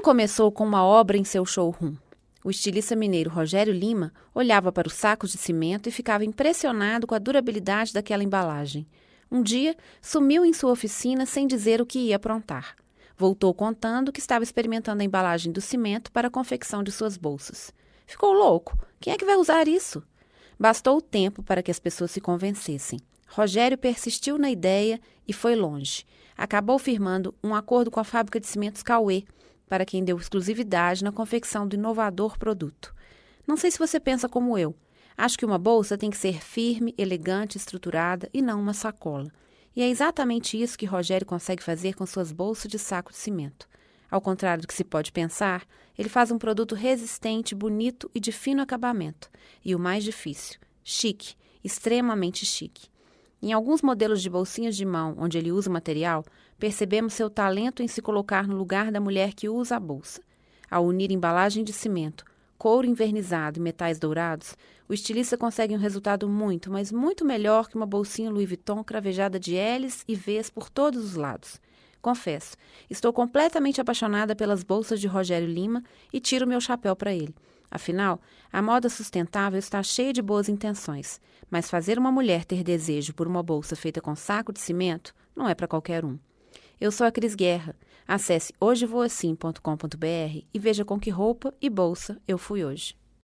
Tudo começou com uma obra em seu showroom. O estilista mineiro Rogério Lima olhava para os sacos de cimento e ficava impressionado com a durabilidade daquela embalagem. Um dia, sumiu em sua oficina sem dizer o que ia aprontar. Voltou contando que estava experimentando a embalagem do cimento para a confecção de suas bolsas. Ficou louco. Quem é que vai usar isso? Bastou o tempo para que as pessoas se convencessem. Rogério persistiu na ideia e foi longe. Acabou firmando um acordo com a fábrica de cimentos Cauê, para quem deu exclusividade na confecção do inovador produto. Não sei se você pensa como eu. Acho que uma bolsa tem que ser firme, elegante, estruturada e não uma sacola. E é exatamente isso que Rogério consegue fazer com suas bolsas de saco de cimento. Ao contrário do que se pode pensar, ele faz um produto resistente, bonito e de fino acabamento. E o mais difícil, chique, extremamente chique. Em alguns modelos de bolsinhas de mão onde ele usa o material, percebemos seu talento em se colocar no lugar da mulher que usa a bolsa. Ao unir embalagem de cimento, couro envernizado e metais dourados, o estilista consegue um resultado muito, mas muito melhor que uma bolsinha Louis Vuitton cravejada de L's e V's por todos os lados. Confesso, estou completamente apaixonada pelas bolsas de Rogério Lima e tiro meu chapéu para ele. Afinal, a moda sustentável está cheia de boas intenções, mas fazer uma mulher ter desejo por uma bolsa feita com saco de cimento não é para qualquer um. Eu sou a Cris Guerra. Acesse hojevoassim.com.br e veja com que roupa e bolsa eu fui hoje.